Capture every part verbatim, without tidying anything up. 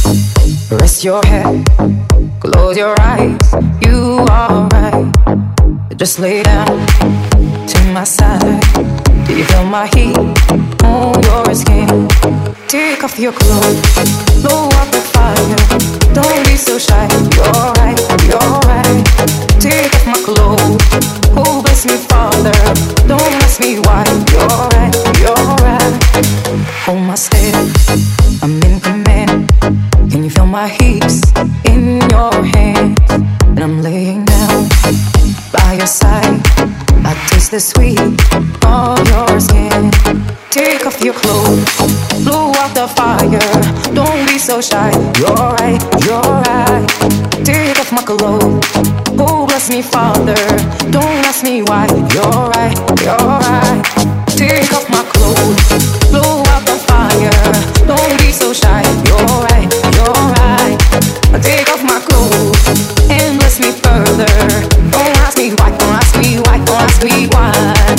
Rest your head, close your eyes. You are right. Just lay down to my side. Do you feel my heat on your skin? Take off your clothes, blow out the fire. Don't be so shy. You're right, you're right. Take off my clothes. Oh, bless me, Father. Don't ask me why. You're right, you're right. Hold my step, I'm in command. Can you feel my hips in your hands? And I'm laying down by your side. I taste the sweet of your skin. Take off your clothes, blow out the fire. Don't be so shy. You're right, you're right. Take off my clothes. Oh, bless me, Father. Don't ask me why. You're right, you're right. Take off my clothes, blow out the fire. Don't be so shy. You're right, you're right. Take off my clothes and bless me further. Don't ask me why, don't ask me why, don't ask me why.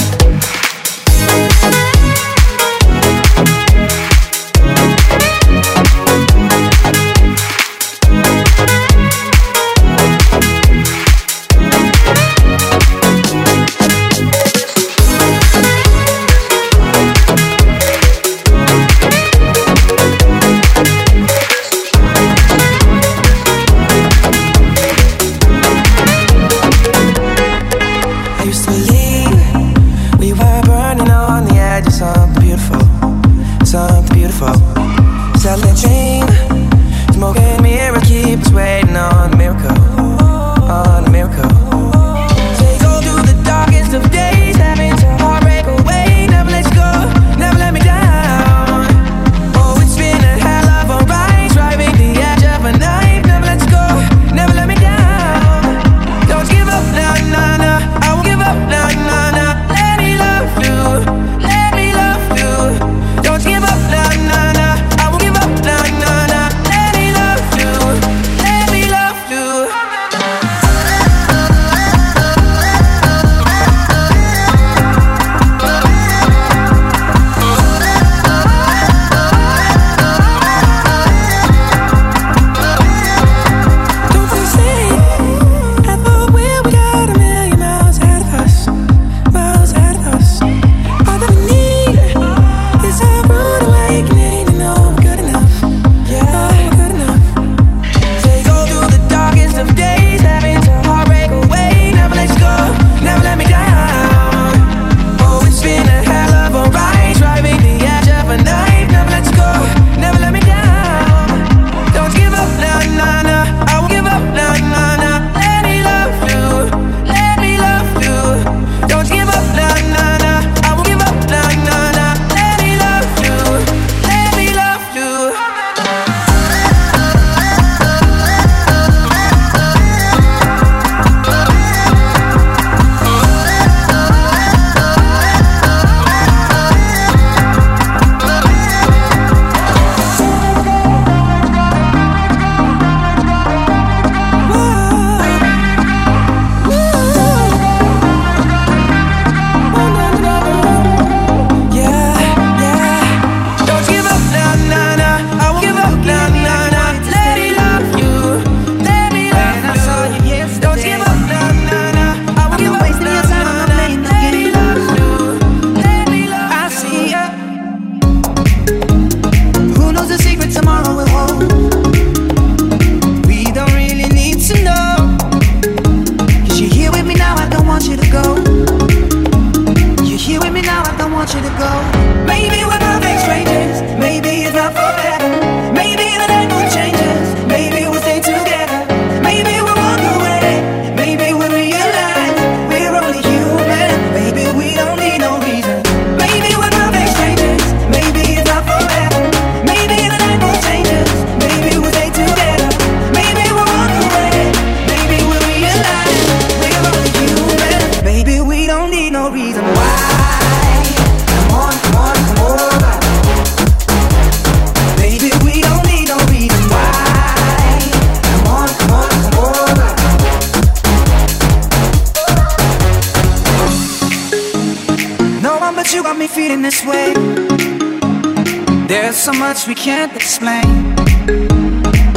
feeling this way. There's so much we can't explain.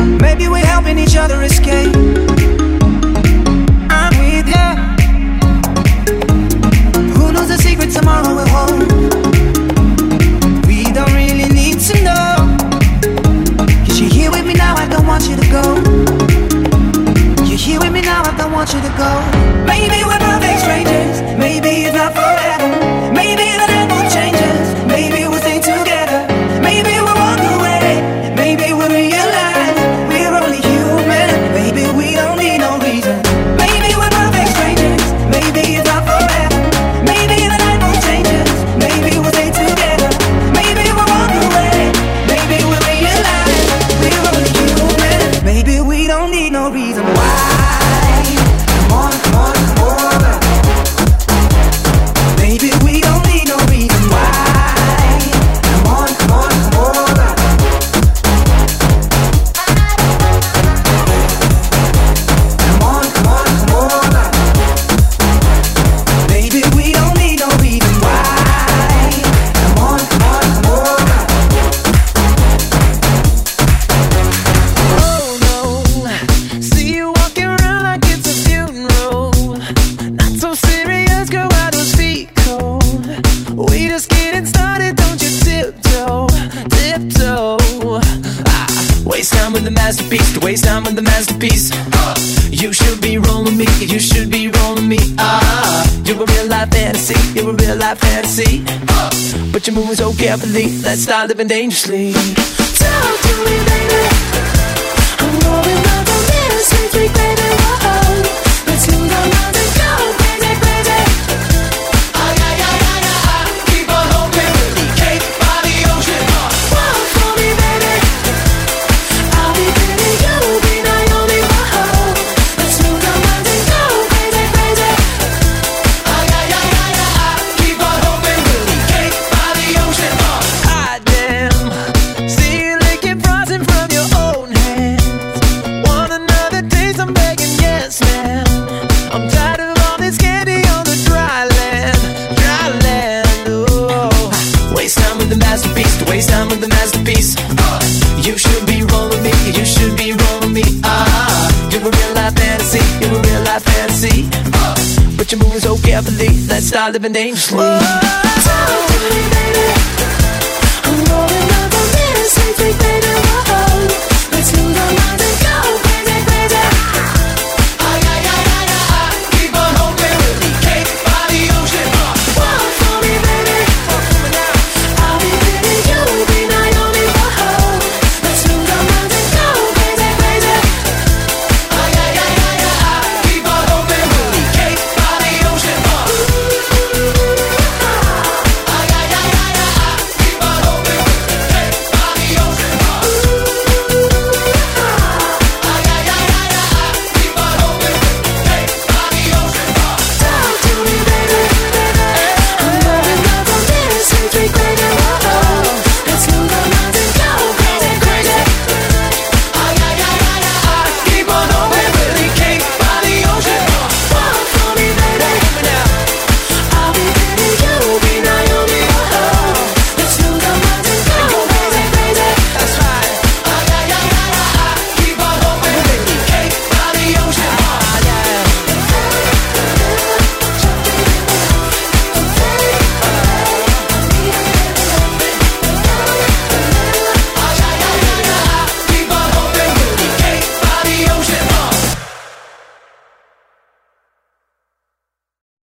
each other escape. I'm with her. Who knows the secret tomorrow will hold? We don't really need to know. Cause you're here with me now, I don't want you to go. You're here with me now, I don't want you to go. Maybe we're perfect strangers. Maybe it's not forever. Maybe the night won't change us. Maybe we'll stay together. Maybe we'll walk away. Maybe we'll realize we're only human. Maybe we don't need no reason. Maybe we're perfect strangers. Maybe it's not forever. Maybe the night won't change us. Maybe we'll stay together. Maybe we'll walk away. Maybe we'll realize we're only human. Maybe we don't need no reason why. Come on, come on, come on. Maybe we don't need no reason why. Come on, come on, come on. Come on, come on, come on. Maybe we don't need no reason why. Come on, come on, come on. Oh no, see you walking around like it's a funeral. Not so serious, girl, why those feet cold? We just getting started, don't you tiptoe, tiptoe. Ah, waste time with the masterpiece, to waste time with the masterpiece. Uh, you should be rolling me, you should be rolling me. Ah, you're a real life fantasy, you're a real life fantasy. Uh, but you're moving so carefully, let's start living dangerously. Talk to me, baby. I'm going up on this sweet, sweet baby, whoa. Let's move on round and go crazy, crazy. Ay, ay, ay, ay, ay, keep on hoping we'll be cake by the ocean. Walk for me, baby. I'll be baby, you'll be Naomi, whoa. Let's move on round and go crazy, crazy. Ay, ay, ay, ay, ay, keep on hoping we'll be cake by the ocean. Ah, damn. See you licking frosting from your own hands. Want another taste? I'm begging, yes, man. I'm tired of all this candy on the dry land, dry land. Oh, waste time with the masterpiece, to waste time with the masterpiece. Uh, you should be rolling me, you should be rolling me. Ah, you're a real life fantasy, you're a real life fantasy. Uh, but you're moving so carefully, let's start living dangerously. Talk to me,